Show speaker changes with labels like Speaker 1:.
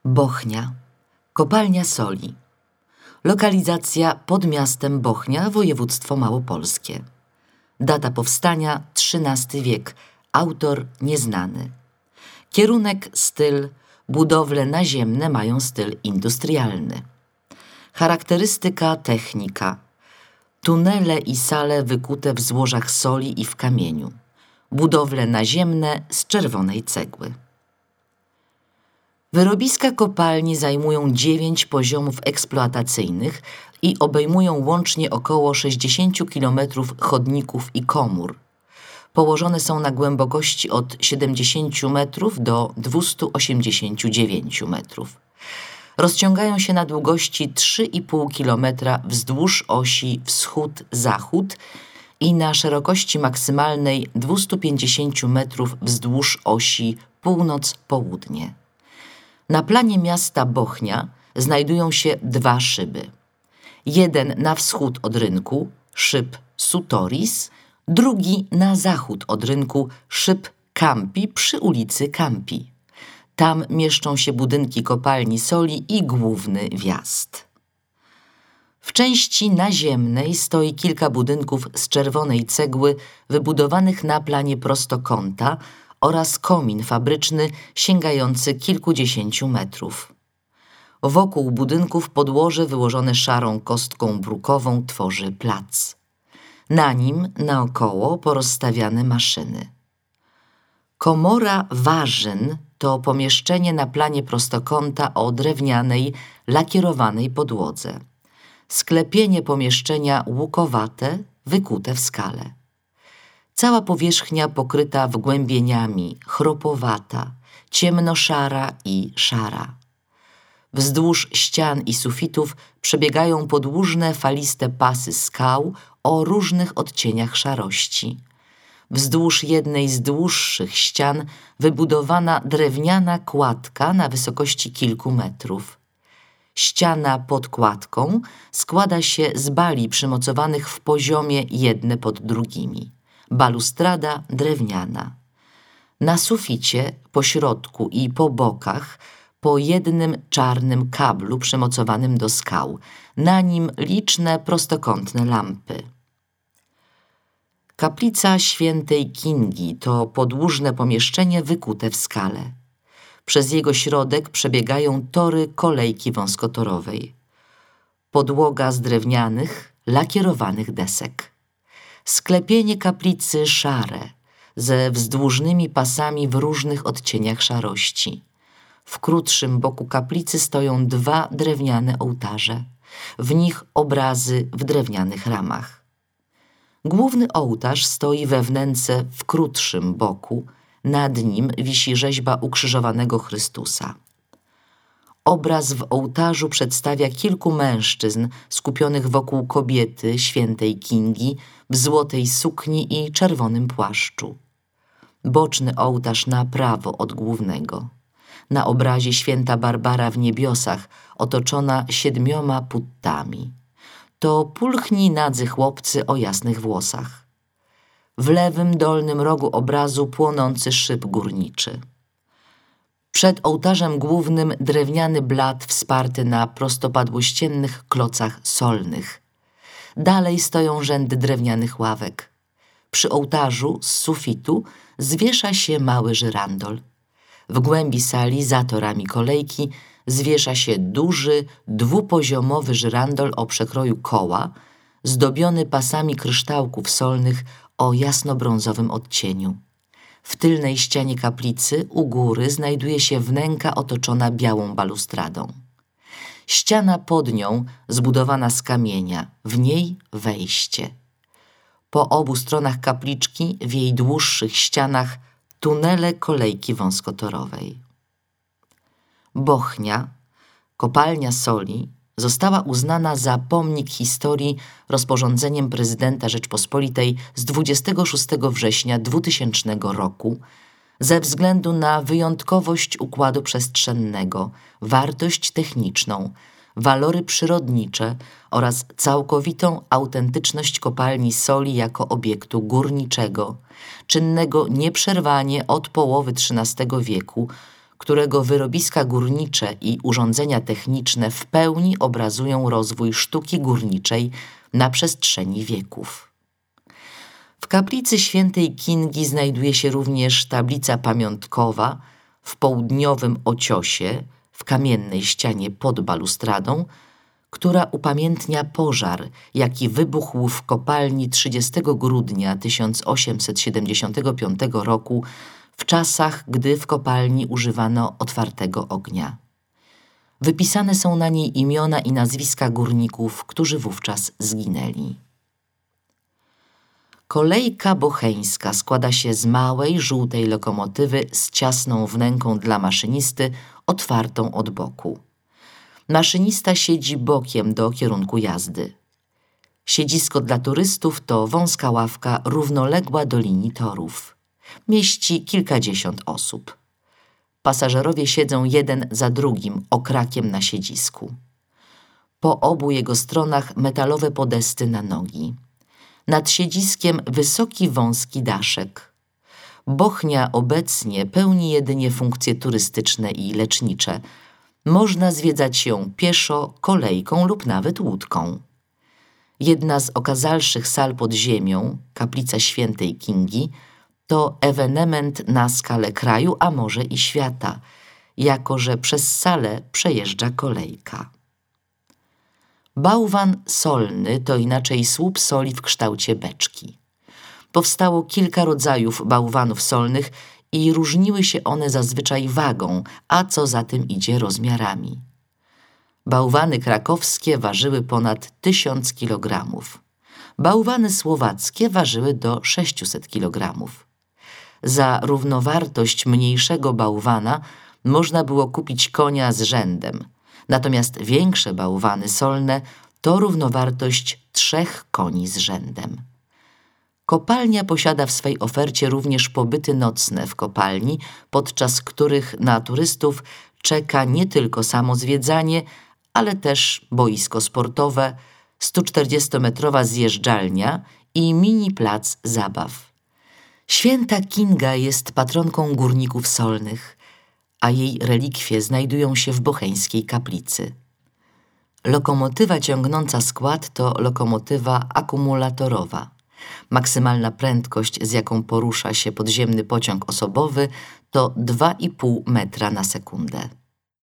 Speaker 1: Bochnia. Kopalnia soli. Lokalizacja pod miastem Bochnia, województwo małopolskie. Data powstania XIII wiek. Autor nieznany. Kierunek, styl. Budowle naziemne mają styl industrialny. Charakterystyka, technika. Tunele i sale wykute w złożach soli i w kamieniu. Budowle naziemne z czerwonej cegły. Wyrobiska kopalni zajmują 9 poziomów eksploatacyjnych i obejmują łącznie około 60 km chodników i komór. Położone są na głębokości od 70 metrów do 289 metrów. Rozciągają się na długości 3,5 km wzdłuż osi wschód-zachód i na szerokości maksymalnej 250 metrów wzdłuż osi północ-południe. Na planie miasta Bochnia znajdują się 2 szyby. Jeden na wschód od rynku, szyb Sutoris, drugi na zachód od rynku, szyb Campi przy ulicy Campi. Tam mieszczą się budynki kopalni soli i główny wjazd. W części naziemnej stoi kilka budynków z czerwonej cegły wybudowanych na planie prostokąta oraz komin fabryczny sięgający kilkudziesięciu metrów. Wokół budynków podłoże wyłożone szarą kostką brukową tworzy plac. Na nim naokoło porozstawiane maszyny. Komora warzyn to pomieszczenie na planie prostokąta o drewnianej, lakierowanej podłodze. Sklepienie pomieszczenia łukowate, wykute w skale. Cała powierzchnia pokryta wgłębieniami, chropowata, ciemnoszara i szara. Wzdłuż ścian i sufitów przebiegają podłużne faliste pasy skał o różnych odcieniach szarości. Wzdłuż jednej z dłuższych ścian wybudowana drewniana kładka na wysokości kilku metrów. Ściana pod kładką składa się z bali przymocowanych w poziomie jedne pod drugimi. Balustrada drewniana. Na suficie, po środku i po bokach po jednym czarnym kablu przymocowanym do skał. Na nim liczne prostokątne lampy. Kaplica Świętej Kingi to podłużne pomieszczenie wykute w skale. Przez jego środek przebiegają tory kolejki wąskotorowej. Podłoga z drewnianych, lakierowanych desek. Sklepienie kaplicy szare, ze wzdłużnymi pasami w różnych odcieniach szarości. W krótszym boku kaplicy stoją 2 drewniane ołtarze. W nich obrazy w drewnianych ramach. Główny ołtarz stoi we wnęce w krótszym boku. Nad nim wisi rzeźba ukrzyżowanego Chrystusa. Obraz w ołtarzu przedstawia kilku mężczyzn skupionych wokół kobiety Świętej Kingi w złotej sukni i czerwonym płaszczu. Boczny ołtarz na prawo od głównego. Na obrazie Święta Barbara w niebiosach, otoczona 7 puttami. To pulchni nadzy chłopcy o jasnych włosach. W lewym dolnym rogu obrazu płonący szyb górniczy. Przed ołtarzem głównym drewniany blat wsparty na prostopadłościennych klocach solnych. Dalej stoją rzędy drewnianych ławek. Przy ołtarzu z sufitu zwiesza się mały żyrandol. W głębi sali za torami kolejki zwiesza się duży, 2-poziomowy żyrandol o przekroju koła, zdobiony pasami kryształków solnych o jasnobrązowym odcieniu. W tylnej ścianie kaplicy u góry znajduje się wnęka otoczona białą balustradą. Ściana pod nią zbudowana z kamienia, w niej wejście. Po obu stronach kapliczki, w jej dłuższych ścianach, tunele kolejki wąskotorowej. Bochnia, kopalnia soli, została uznana za pomnik historii rozporządzeniem prezydenta Rzeczpospolitej z 26 września 2000 roku ze względu na wyjątkowość układu przestrzennego, wartość techniczną, walory przyrodnicze oraz całkowitą autentyczność kopalni soli jako obiektu górniczego, czynnego nieprzerwanie od połowy XIII wieku, którego wyrobiska górnicze i urządzenia techniczne w pełni obrazują rozwój sztuki górniczej na przestrzeni wieków. W kaplicy świętej Kingi znajduje się również tablica pamiątkowa w południowym ociosie, w kamiennej ścianie pod balustradą, która upamiętnia pożar, jaki wybuchł w kopalni 30 grudnia 1875 roku, w czasach, gdy w kopalni używano otwartego ognia. Wypisane są na niej imiona i nazwiska górników, którzy wówczas zginęli. Kolejka bocheńska składa się z małej, żółtej lokomotywy z ciasną wnęką dla maszynisty, otwartą od boku. Maszynista siedzi bokiem do kierunku jazdy. Siedzisko dla turystów to wąska ławka równoległa do linii torów. Mieści kilkadziesiąt osób. Pasażerowie siedzą jeden za drugim okrakiem na siedzisku. Po obu jego stronach metalowe podesty na nogi. Nad siedziskiem wysoki wąski daszek. Bochnia obecnie pełni jedynie funkcje turystyczne i lecznicze. Można zwiedzać ją pieszo, kolejką lub nawet łódką. Jedna z okazalszych sal pod ziemią, kaplica świętej Kingi, to ewenement na skalę kraju, a może i świata, jako że przez salę przejeżdża kolejka. Bałwan solny to inaczej słup soli w kształcie beczki. Powstało kilka rodzajów bałwanów solnych i różniły się one zazwyczaj wagą, a co za tym idzie rozmiarami. Bałwany krakowskie ważyły ponad 1000 kilogramów. Bałwany słowackie ważyły do 600 kilogramów. Za równowartość mniejszego bałwana można było kupić konia z rzędem, natomiast większe bałwany solne to równowartość 3 koni z rzędem. Kopalnia posiada w swej ofercie również pobyty nocne w kopalni, podczas których na turystów czeka nie tylko samo zwiedzanie, ale też boisko sportowe, 140-metrowa zjeżdżalnia i mini plac zabaw. Święta Kinga jest patronką górników solnych, a jej relikwie znajdują się w bocheńskiej kaplicy. Lokomotywa ciągnąca skład to lokomotywa akumulatorowa. Maksymalna prędkość, z jaką porusza się podziemny pociąg osobowy, to 2,5 metra na sekundę.